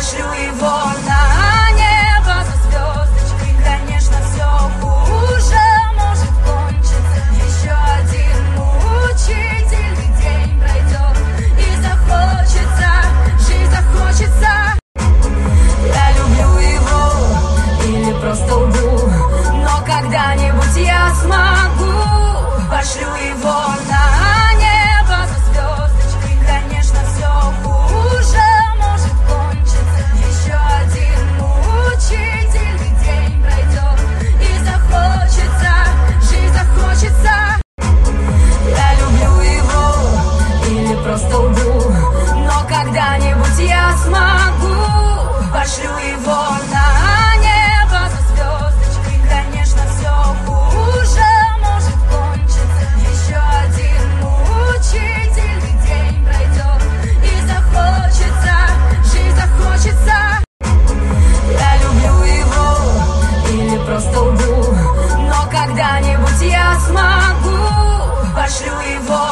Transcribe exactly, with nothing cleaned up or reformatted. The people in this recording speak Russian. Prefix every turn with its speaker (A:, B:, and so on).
A: пошлю его на небо за звездочкой. Конечно, все хуже может кончиться. Еще один мучительный день пройдет, и захочется, жизнь захочется. Я люблю его или просто лгу, но когда-нибудь я смогу. Пошлю его на небо за звездочкой. Конечно, все хуже может кончиться. Еще один мучительный день пройдет, и захочется, жизнь захочется. Я люблю его или просто лгу, но когда-нибудь я смогу. Пошлю его на небо за звездочкой. Конечно, все хуже может кончиться. Еще один мучительный день пройдет, и захочется, жизнь захочется. Я люблю его или просто лгу, но когда-нибудь я смогу. Пошлю его